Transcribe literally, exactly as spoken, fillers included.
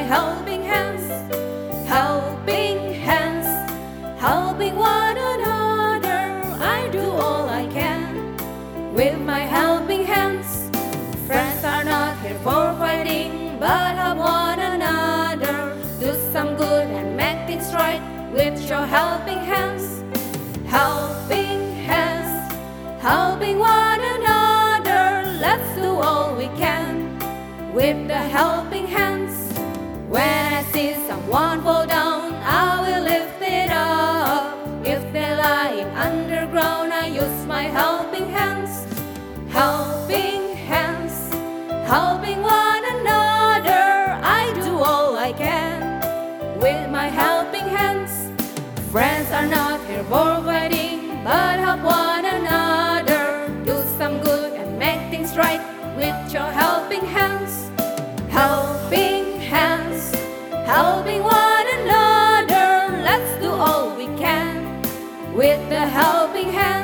helping hands, helping hands, helping one another. I do all I can with my helping hands. Friends are not here for fighting, but help one another. Do some good and make things right with your helping hands. Helping hands, helping one another. Let's do all we can with the helping hands. When I see someone fall down, I will lift it up. If they're lying underground, I use my helping hands. Helping hands, helping one another. I do all I can with my helping hands. Friends are not here for fighting, but help one another. Do some good and make things right with your helping hands. Helping hands, helping one another. Let's do all we can with the helping hands.